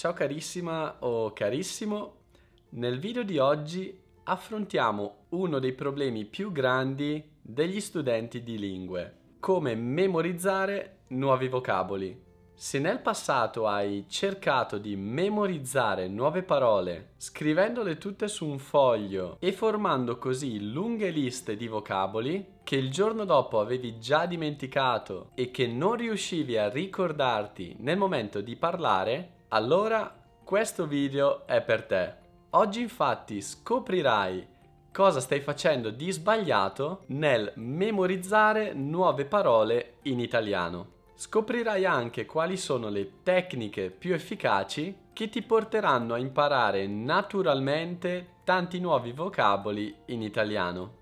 Ciao carissima o carissimo, nel video di oggi affrontiamo uno dei problemi più grandi degli studenti di lingue: come memorizzare nuovi vocaboli. Se nel passato hai cercato di memorizzare nuove parole, scrivendole tutte su un foglio e formando così lunghe liste di vocaboli che il giorno dopo avevi già dimenticato e che non riuscivi a ricordarti nel momento di parlare, allora questo video è per te. Oggi infatti scoprirai cosa stai facendo di sbagliato nel memorizzare nuove parole in italiano. Scoprirai anche quali sono le tecniche più efficaci che ti porteranno a imparare naturalmente tanti nuovi vocaboli in italiano.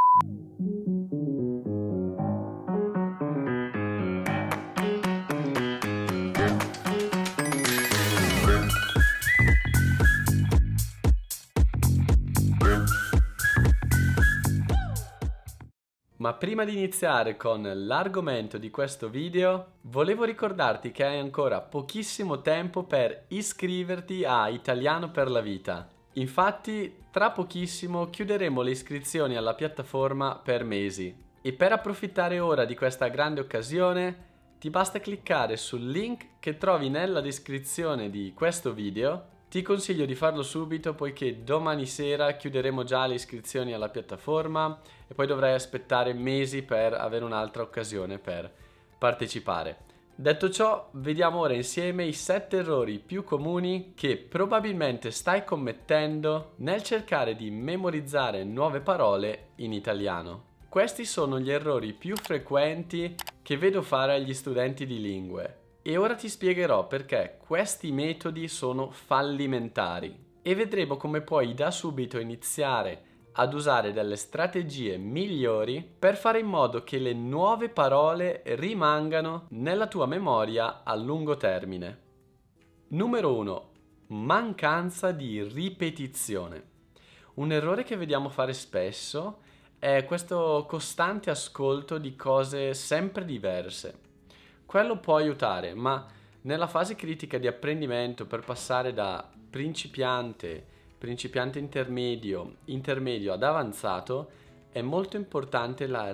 Ma prima di iniziare con l'argomento di questo video, volevo ricordarti che hai ancora pochissimo tempo per iscriverti a Italiano per la Vita. Infatti, tra pochissimo chiuderemo le iscrizioni alla piattaforma per mesi. E per approfittare ora di questa grande occasione, ti basta cliccare sul link che trovi nella descrizione di questo video. Ti consiglio di farlo subito poiché domani sera chiuderemo già le iscrizioni alla piattaforma e poi dovrai aspettare mesi per avere un'altra occasione per partecipare. Detto ciò, vediamo ora insieme i 7 errori più comuni che probabilmente stai commettendo nel cercare di memorizzare nuove parole in italiano. Questi sono gli errori più frequenti che vedo fare agli studenti di lingue. E ora ti spiegherò perché questi metodi sono fallimentari e vedremo come puoi da subito iniziare ad usare delle strategie migliori per fare in modo che le nuove parole rimangano nella tua memoria a lungo termine. Numero 1. Mancanza di ripetizione. Un errore che vediamo fare spesso è questo costante ascolto di cose sempre diverse. Quello può aiutare, ma nella fase critica di apprendimento per passare da principiante intermedio ad avanzato, è molto importante la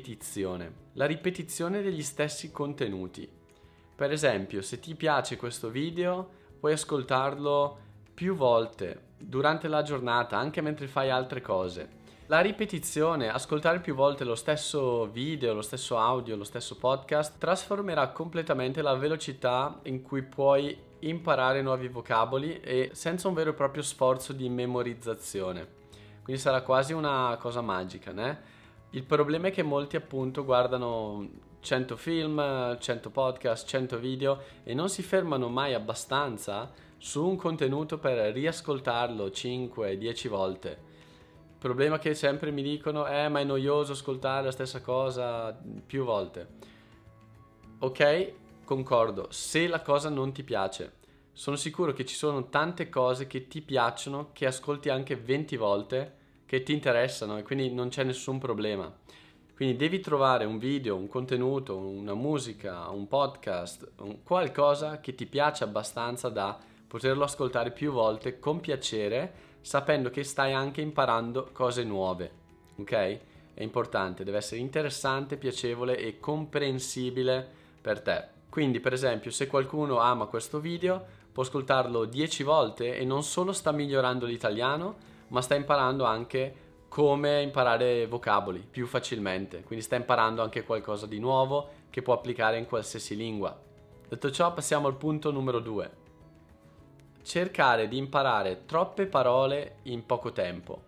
ripetizione degli stessi contenuti. Per esempio, se ti piace questo video, puoi ascoltarlo più volte durante la giornata, anche mentre fai altre cose. La ripetizione, ascoltare più volte lo stesso video, lo stesso audio, lo stesso podcast, trasformerà completamente la velocità in cui puoi imparare nuovi vocaboli e senza un vero e proprio sforzo di memorizzazione. Quindi sarà quasi una cosa magica, né? Il problema è che molti appunto guardano 100 film, 100 podcast, 100 video e non si fermano mai abbastanza su un contenuto per riascoltarlo 5-10 volte. Il problema che sempre mi dicono è ma è noioso ascoltare la stessa cosa più volte. Ok, concordo, se la cosa non ti piace. Sono sicuro che ci sono tante cose che ti piacciono, che ascolti anche 20 volte, che ti interessano e quindi non c'è nessun problema. Quindi devi trovare un video, un contenuto, una musica, un podcast, qualcosa che ti piace abbastanza da poterlo ascoltare più volte con piacere, sapendo che stai anche imparando cose nuove, ok? È importante, deve essere interessante, piacevole e comprensibile per te. Quindi, per esempio, se qualcuno ama questo video, può ascoltarlo 10 volte e non solo sta migliorando l'italiano, ma sta imparando anche come imparare vocaboli più facilmente. Quindi sta imparando anche qualcosa di nuovo che può applicare in qualsiasi lingua. Detto ciò, passiamo al punto numero 2. Cercare di imparare troppe parole in poco tempo.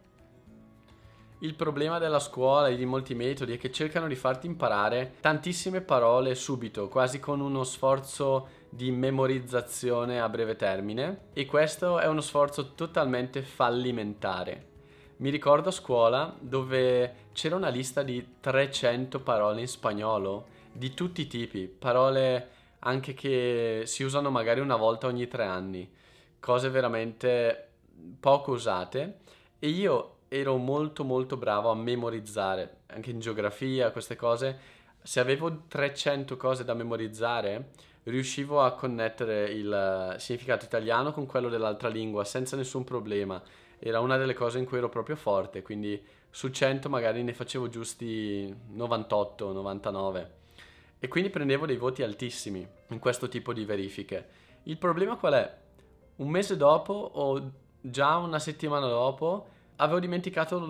Il problema della scuola e di molti metodi è che cercano di farti imparare tantissime parole subito, quasi con uno sforzo di memorizzazione a breve termine, e questo è uno sforzo totalmente fallimentare. Mi ricordo a scuola dove c'era una lista di 300 parole in spagnolo di tutti i tipi, parole anche che si usano magari una volta ogni 3 anni. Cose veramente poco usate e io ero molto bravo a memorizzare anche in geografia queste cose. Se avevo 300 cose da memorizzare riuscivo a connettere il significato italiano con quello dell'altra lingua senza nessun problema. Era una delle cose in cui ero proprio forte, quindi su 100 magari ne facevo giusti 98, 99. E quindi prendevo dei voti altissimi in questo tipo di verifiche. Il problema qual è? Un mese dopo o già una settimana dopo avevo dimenticato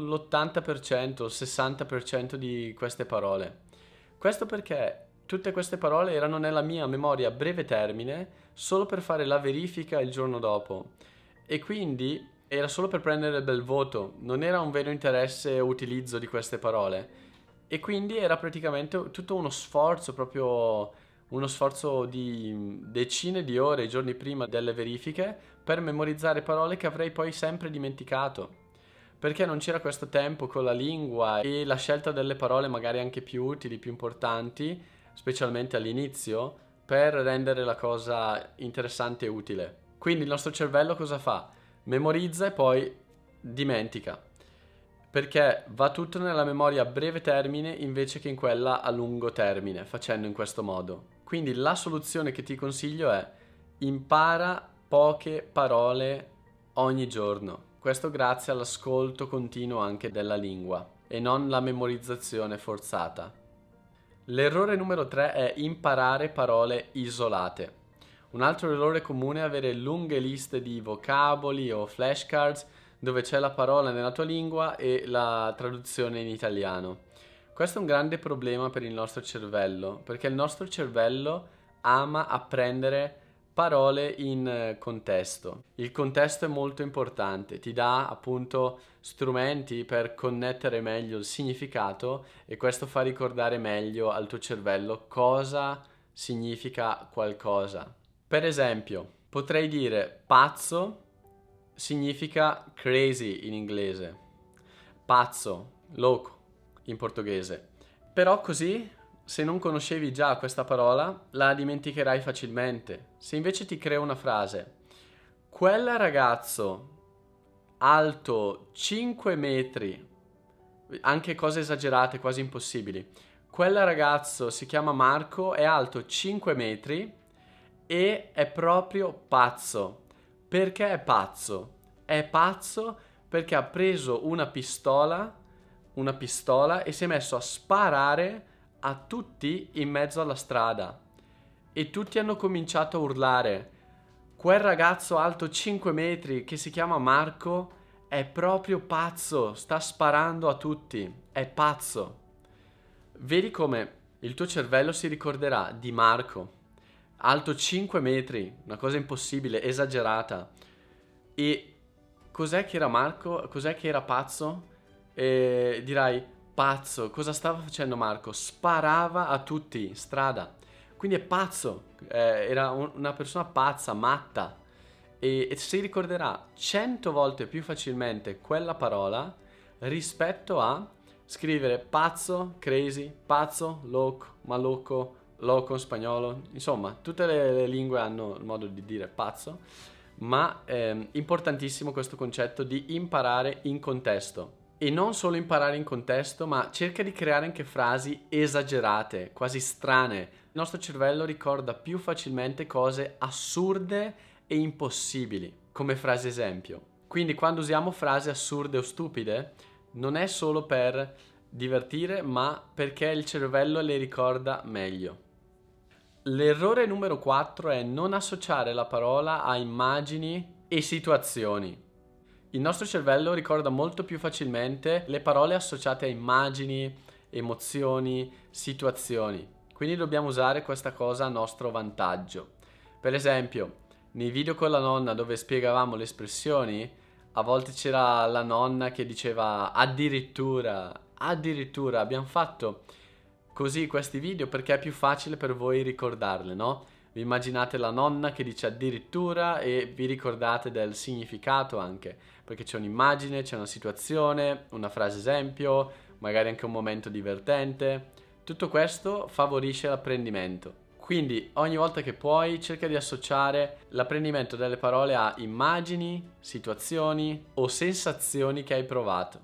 l'80%, il 60% di queste parole. Questo perché tutte queste parole erano nella mia memoria a breve termine solo per fare la verifica il giorno dopo. E quindi era solo per prendere il bel voto, non era un vero interesse e utilizzo di queste parole. E quindi era praticamente tutto uno sforzo, proprio uno sforzo di decine di ore i giorni prima delle verifiche per memorizzare parole che avrei poi sempre dimenticato. Perché non c'era questo tempo con la lingua e la scelta delle parole magari anche più utili, più importanti, specialmente all'inizio, per rendere la cosa interessante e utile. Quindi il nostro cervello cosa fa? Memorizza e poi dimentica, perché va tutto nella memoria a breve termine invece che in quella a lungo termine, facendo in questo modo. Quindi la soluzione che ti consiglio è: impara poche parole ogni giorno. Questo grazie all'ascolto continuo anche della lingua e non la memorizzazione forzata. L'errore numero 3 è imparare parole isolate. Un altro errore comune è avere lunghe liste di vocaboli o flashcards dove c'è la parola nella tua lingua e la traduzione in italiano. Questo è un grande problema per il nostro cervello, perché il nostro cervello ama apprendere parole in contesto. Il contesto è molto importante, ti dà appunto strumenti per connettere meglio il significato e questo fa ricordare meglio al tuo cervello cosa significa qualcosa. Per esempio, potrei dire pazzo significa crazy in inglese, pazzo, loco in portoghese. Però così, se non conoscevi già questa parola, la dimenticherai facilmente. Se invece ti creo una frase: quel ragazzo alto 5 metri, anche cose esagerate, quasi impossibili. Quel ragazzo si chiama Marco, è alto 5 metri e è proprio pazzo. Perché è pazzo? È pazzo perché ha preso una pistola e si è messo a sparare a tutti in mezzo alla strada. E tutti hanno cominciato a urlare: quel ragazzo alto 5 metri che si chiama Marco è proprio pazzo, sta sparando a tutti, è pazzo. Vedi come il tuo cervello si ricorderà di Marco, alto 5 metri, una cosa impossibile, esagerata. E cos'è che era Marco? Cos'è che era pazzo? E dirai: pazzo, cosa stava facendo Marco? Sparava a tutti in strada. Quindi è pazzo, era una persona pazza, matta. E si ricorderà 100 volte più facilmente quella parola rispetto a scrivere pazzo, crazy, pazzo, loco, malocco, loco in spagnolo. Insomma, tutte le lingue hanno il modo di dire pazzo, ma è importantissimo questo concetto di imparare in contesto. E non solo imparare in contesto, ma cerca di creare anche frasi esagerate, quasi strane. Il nostro cervello ricorda più facilmente cose assurde e impossibili, come frase esempio. Quindi quando usiamo frasi assurde o stupide, non è solo per divertire, ma perché il cervello le ricorda meglio. L'errore numero 4 è non associare la parola a immagini e situazioni. Il nostro cervello ricorda molto più facilmente le parole associate a immagini, emozioni, situazioni. Quindi dobbiamo usare questa cosa a nostro vantaggio. Per esempio, nei video con la nonna dove spiegavamo le espressioni, a volte c'era la nonna che diceva addirittura, abbiamo fatto così questi video perché è più facile per voi ricordarle, no? Vi immaginate la nonna che dice addirittura e vi ricordate del significato anche, perché c'è un'immagine, c'è una situazione, una frase esempio, magari anche un momento divertente. Tutto questo favorisce l'apprendimento. Quindi ogni volta che puoi cerca di associare l'apprendimento delle parole a immagini, situazioni o sensazioni che hai provato.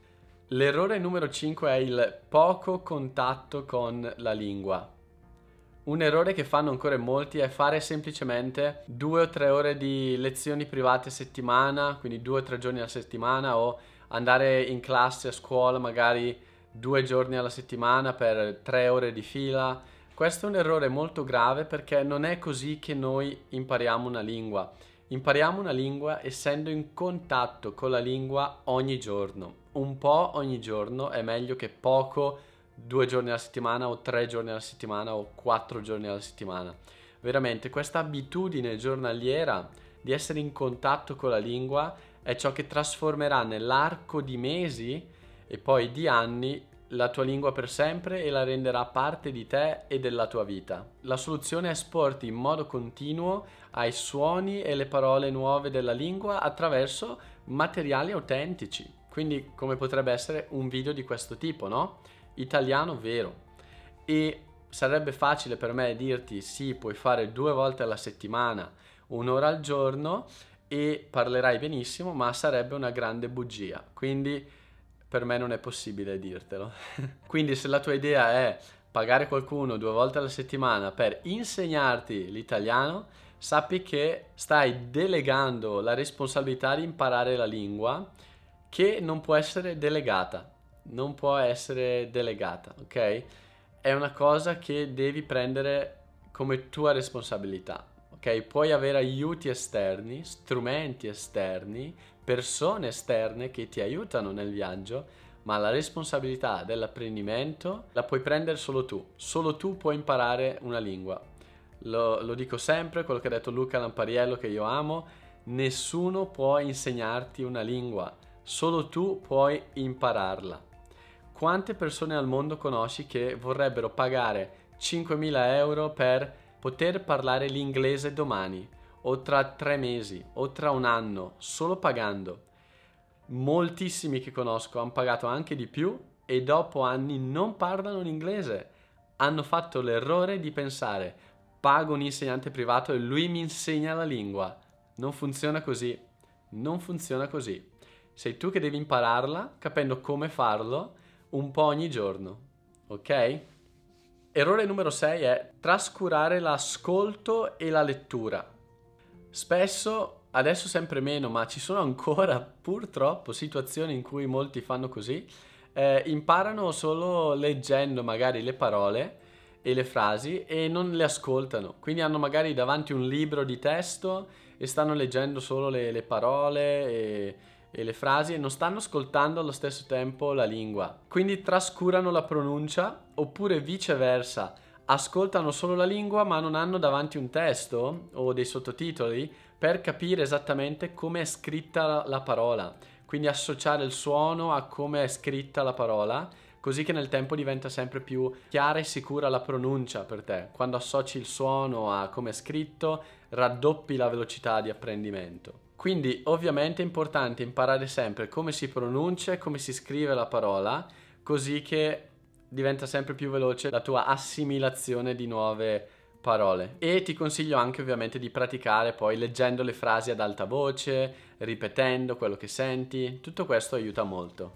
L'errore numero 5 è il poco contatto con la lingua. Un errore che fanno ancora in molti è fare semplicemente 2 o 3 ore di lezioni private a settimana, quindi 2 o 3 giorni alla settimana, o andare in classe a scuola magari 2 giorni alla settimana per 3 ore di fila. Questo è un errore molto grave perché non è così che noi impariamo una lingua. Impariamo una lingua essendo in contatto con la lingua ogni giorno. Un po' ogni giorno è meglio che poco 2 giorni alla settimana o 3 giorni alla settimana o 4 giorni alla settimana. Veramente questa abitudine giornaliera di essere in contatto con la lingua è ciò che trasformerà nell'arco di mesi e poi di anni la tua lingua per sempre e la renderà parte di te e della tua vita. La soluzione è esporti in modo continuo ai suoni e le parole nuove della lingua attraverso materiali autentici. Quindi come potrebbe essere un video di questo tipo, no? Italiano vero. E sarebbe facile per me dirti sì, puoi fare 2 volte alla settimana, 1 ora al giorno e parlerai benissimo, ma sarebbe una grande bugia. Quindi per me non è possibile dirtelo. Quindi se la tua idea è pagare qualcuno 2 volte alla settimana per insegnarti l'italiano, sappi che stai delegando la responsabilità di imparare la lingua che non può essere delegata. Non può essere delegata, ok? È una cosa che devi prendere come tua responsabilità, ok? Puoi avere aiuti esterni, strumenti esterni, persone esterne che ti aiutano nel viaggio, ma la responsabilità dell'apprendimento la puoi prendere solo tu. Solo tu puoi imparare una lingua. Lo dico sempre, quello che ha detto Luca Lampariello, che io amo: nessuno può insegnarti una lingua, solo tu puoi impararla. Quante persone al mondo conosci che vorrebbero pagare 5.000 euro per poter parlare l'inglese domani, o tra 3 mesi, o tra un anno, solo pagando? Moltissimi che conosco hanno pagato anche di più e dopo anni non parlano l'inglese. Hanno fatto l'errore di pensare: pago un insegnante privato e lui mi insegna la lingua. Non funziona così. Non funziona così. Sei tu che devi impararla, capendo come farlo un po' ogni giorno, ok? Errore numero 6 è trascurare l'ascolto e la lettura. Spesso, adesso sempre meno, ma ci sono ancora purtroppo situazioni in cui molti fanno così, imparano solo leggendo magari le parole e le frasi e non le ascoltano. Quindi hanno magari davanti un libro di testo e stanno leggendo solo le parole e le frasi e non stanno ascoltando allo stesso tempo la lingua. Quindi trascurano la pronuncia, oppure viceversa, ascoltano solo la lingua ma non hanno davanti un testo o dei sottotitoli per capire esattamente come è scritta la parola. Quindi associare il suono a come è scritta la parola, così che nel tempo diventa sempre più chiara e sicura la pronuncia per te. Quando associ il suono a come è scritto, raddoppi la velocità di apprendimento. Quindi ovviamente è importante imparare sempre come si pronuncia e come si scrive la parola, così che diventa sempre più veloce la tua assimilazione di nuove parole. E ti consiglio anche ovviamente di praticare poi leggendo le frasi ad alta voce, ripetendo quello che senti. Tutto questo aiuta molto.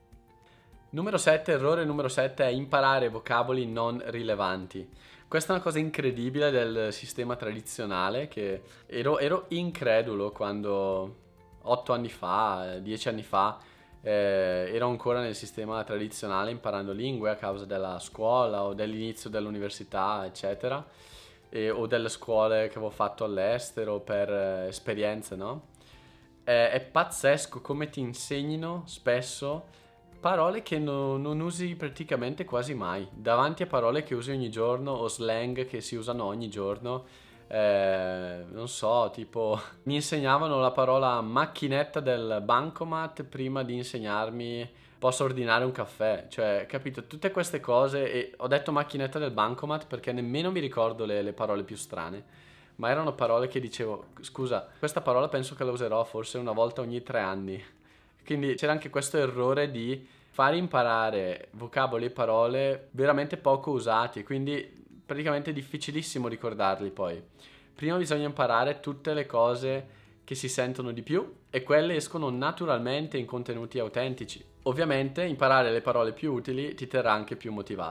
Errore numero 7 è imparare vocaboli non rilevanti. Questa è una cosa incredibile del sistema tradizionale, che ero incredulo quando 8 anni fa, 10 anni fa, ero ancora nel sistema tradizionale imparando lingue a causa della scuola o dell'inizio dell'università, eccetera, o delle scuole che avevo fatto all'estero per esperienze, no? È pazzesco come ti insegnino spesso parole che non usi praticamente quasi mai, davanti a parole che usi ogni giorno o slang che si usano ogni giorno. Non so, tipo mi insegnavano la parola macchinetta del bancomat prima di insegnarmi posso ordinare un caffè, cioè, capito, tutte queste cose. E ho detto macchinetta del bancomat perché nemmeno mi ricordo le parole più strane, ma erano parole che dicevo: scusa, questa parola penso che la userò forse una volta ogni 3 anni. Quindi c'era anche questo errore di fare imparare vocaboli e parole veramente poco usati, quindi praticamente difficilissimo ricordarli poi. Prima bisogna imparare tutte le cose che si sentono di più e quelle escono naturalmente in contenuti autentici. Ovviamente imparare le parole più utili ti terrà anche più motivato.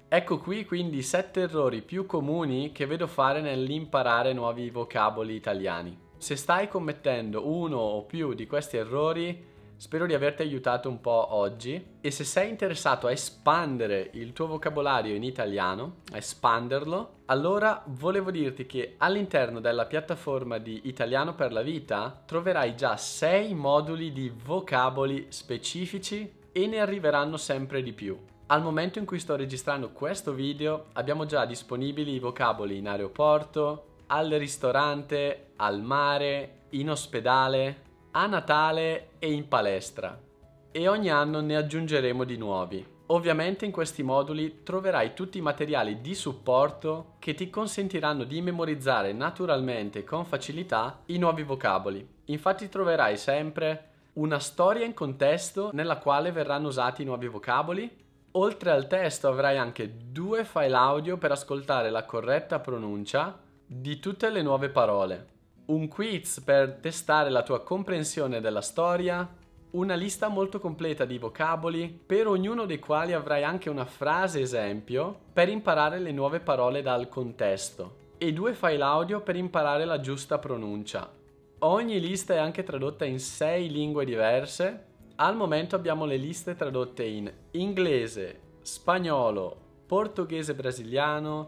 Ecco qui quindi 7 errori più comuni che vedo fare nell'imparare nuovi vocaboli italiani. Se stai commettendo uno o più di questi errori, spero di averti aiutato un po' oggi, e se sei interessato a espandere il tuo vocabolario in italiano, a espanderlo, allora volevo dirti che all'interno della piattaforma di Italiano per la Vita troverai già 6 moduli di vocaboli specifici e ne arriveranno sempre di più. Al momento in cui sto registrando questo video abbiamo già disponibili i vocaboli in aeroporto, al ristorante, al mare, in ospedale, a Natale e in palestra. E ogni anno ne aggiungeremo di nuovi. Ovviamente in questi moduli troverai tutti i materiali di supporto che ti consentiranno di memorizzare naturalmente e con facilità i nuovi vocaboli. Infatti troverai sempre una storia in contesto nella quale verranno usati i nuovi vocaboli. Oltre al testo avrai anche 2 file audio per ascoltare la corretta pronuncia di tutte le nuove parole, un quiz per testare la tua comprensione della storia, una lista molto completa di vocaboli, per ognuno dei quali avrai anche una frase esempio per imparare le nuove parole dal contesto, e 2 file audio per imparare la giusta pronuncia. Ogni lista è anche tradotta in 6 lingue diverse. Al momento abbiamo le liste tradotte in inglese, spagnolo, portoghese brasiliano,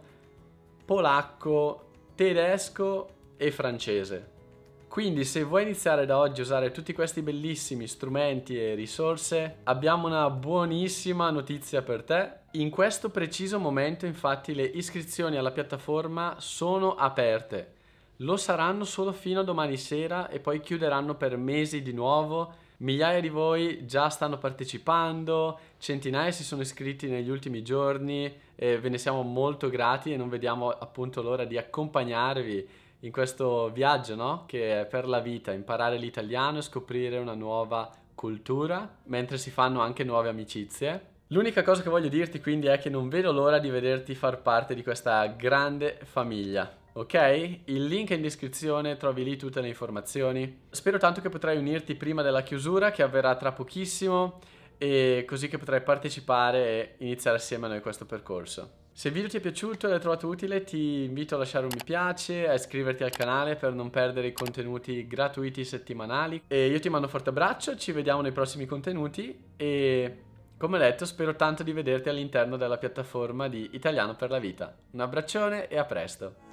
polacco, tedesco e francese. Quindi se vuoi iniziare da oggi a usare tutti questi bellissimi strumenti e risorse, abbiamo una buonissima notizia per te. In questo preciso momento, infatti, le iscrizioni alla piattaforma sono aperte. Lo saranno solo fino a domani sera e poi chiuderanno per mesi di nuovo. Migliaia di voi già stanno partecipando, centinaia si sono iscritti negli ultimi giorni e ve ne siamo molto grati e non vediamo appunto l'ora di accompagnarvi in questo viaggio, no? Che è per la vita, imparare l'italiano e scoprire una nuova cultura, mentre si fanno anche nuove amicizie. L'unica cosa che voglio dirti quindi è che non vedo l'ora di vederti far parte di questa grande famiglia. Ok? Il link è in descrizione, trovi lì tutte le informazioni. Spero tanto che potrai unirti prima della chiusura, che avverrà tra pochissimo, e così che potrai partecipare e iniziare assieme a noi questo percorso. Se il video ti è piaciuto e l'hai trovato utile, ti invito a lasciare un mi piace, a iscriverti al canale per non perdere i contenuti gratuiti settimanali. E io ti mando un forte abbraccio, ci vediamo nei prossimi contenuti e, come detto, spero tanto di vederti all'interno della piattaforma di Italiano per la Vita. Un abbraccione e a presto!